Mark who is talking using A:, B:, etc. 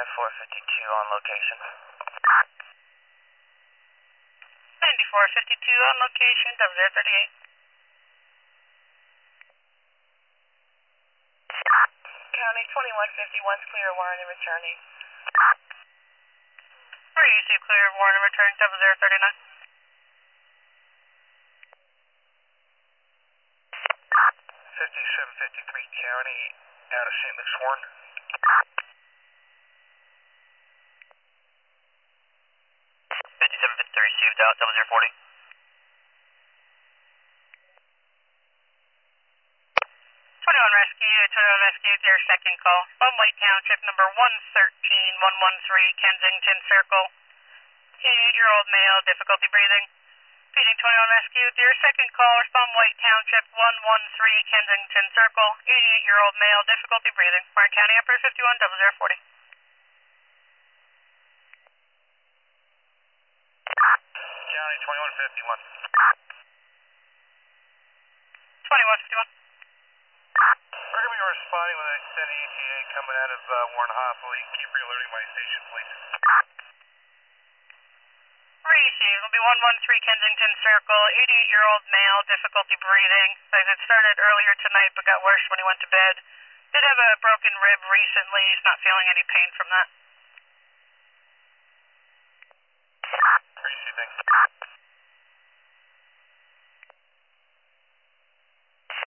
A: 9452 on location.
B: 9452 on location, 0038.
A: County 2151's clear, warrant and returning.
B: Receive clear, warrant and return, 0039.
A: 5753 County, out of St. Luke's Warren.
C: 5753 received out, 0040.
B: 21 Rescue, your second call. From White Township, number 113113, Kensington Circle. 88-year-old male, difficulty breathing. Feeding 21 Rescue, your second call, from White Township, 113, Kensington Circle. 88-year-old male, difficulty breathing. Warren County, Operator 51, 0040.
A: County 2151.
B: 2151.
A: We're going to be responding with a steady ETA coming out of Warren Hospital. You can keep realerting my station, please.
B: Receive. It'll be 113 Kensington Circle. 88-year-old male, difficulty breathing. As it started earlier tonight but got worse when he went to bed. Did have a broken rib recently. He's not feeling any pain from that.